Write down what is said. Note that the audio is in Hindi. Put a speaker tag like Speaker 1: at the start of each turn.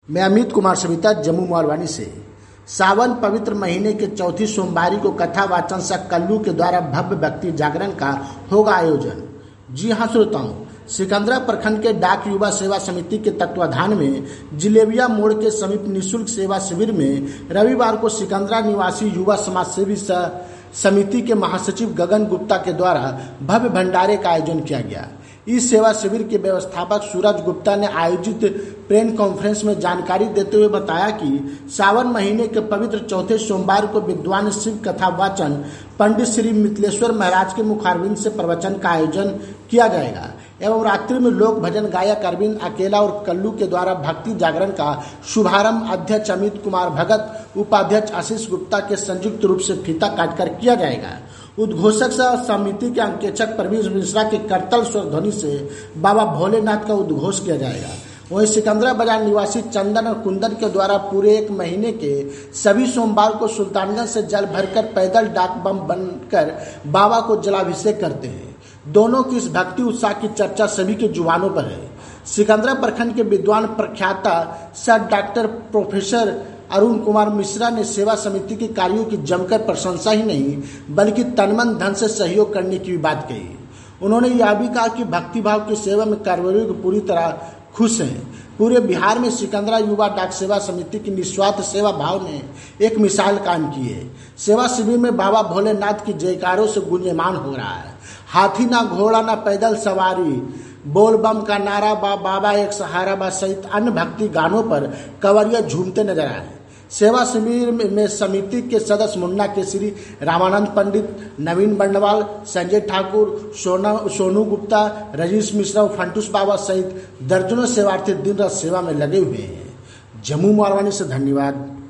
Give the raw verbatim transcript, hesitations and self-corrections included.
Speaker 1: मैं अमित कुमार सविता जम्मू मोहलवानी से। सावन पवित्र महीने के चौथी सोमवारी को कथा वाचन सह कल्लू के द्वारा भव्य भक्ति जागरण का होगा आयोजन। जी हाँ श्रोताओं, सिकंदरा प्रखंड के डाक युवा सेवा समिति के तत्वाधान में जिलेबिया मोड़ के समीप निःशुल्क सेवा शिविर में रविवार को सिकंदरा निवासी युवा समाज सेवी समिति के महासचिव गगन गुप्ता के द्वारा भव्य भंडारे का आयोजन किया गया। इस सेवा शिविर के व्यवस्थापक सूरज गुप्ता ने आयोजित प्रेस कॉन्फ्रेंस में जानकारी देते हुए बताया कि सावन महीने के पवित्र चौथे सोमवार को विद्वान शिव कथा वाचन पंडित श्री मिथिलेश्वर महाराज के मुखारविंद से प्रवचन का आयोजन किया जाएगा एवं रात्रि में लोक भजन गायक अरविंद अकेला और कल्लू के द्वारा भक्ति जागरण का शुभारंभ अध्यक्ष अमित कुमार भगत, उपाध्यक्ष आशीष गुप्ता के संयुक्त रूप से फीता काटकर किया जाएगा। उद्घोषक समिति के अंकेक्षक परवीज मिश्रा के करतल स्वर ध्वनि से बाबा भोलेनाथ का उद्घोष किया जाएगा। वहीं सिकंदरा बाजार निवासी चंदन और कुंदन के द्वारा पूरे एक महीने के सभी सोमवार को सुल्तानगंज से जल भरकर पैदल डाक बम बनकर बाबा को जलाभिषेक करते हैं। दोनों की इस भक्ति उत्साह की चर्चा सभी के जुबानों पर है। सिकंदरा प्रखंड के विद्वान प्रख्याता sir doctor professor Arun Kumar Mishra ने सेवा समिति के कार्यों की जमकर प्रशंसा ही नहीं बल्कि तनमन धन से सहयोग करने की भी बात कही। उन्होंने यह भी कहा कि भक्तिभाव की सेवा में कर्मयोगी पूरी तरह खुश हैं। पूरे बिहार में सिकंदरा युवा डाक सेवा समिति की निस्वार्थ सेवा भाव ने एक मिसाल कायम की है। सेवा शिविर में बाबा भोलेनाथ की जयकारों से गुंजयमान हो रहा है। हाथी ना घोड़ा ना पैदल सवारी, बोल बम का नारा बा बाबा एक सहारा बा सहित अन्य भक्ति गानों पर कवरिया झूमते नजर आए। सेवा शिविर में समिति के सदस्य मुन्ना केसरी, रामानंद पंडित, नवीन बंडवाल, संजय ठाकुर, सोना सोनू गुप्ता, रजीश मिश्रा, फंटूस बाबा सहित दर्जनों सेवार्थी दिन रात सेवा में लगे हुए हैं। जम्मू मोहलवानी से धन्यवाद।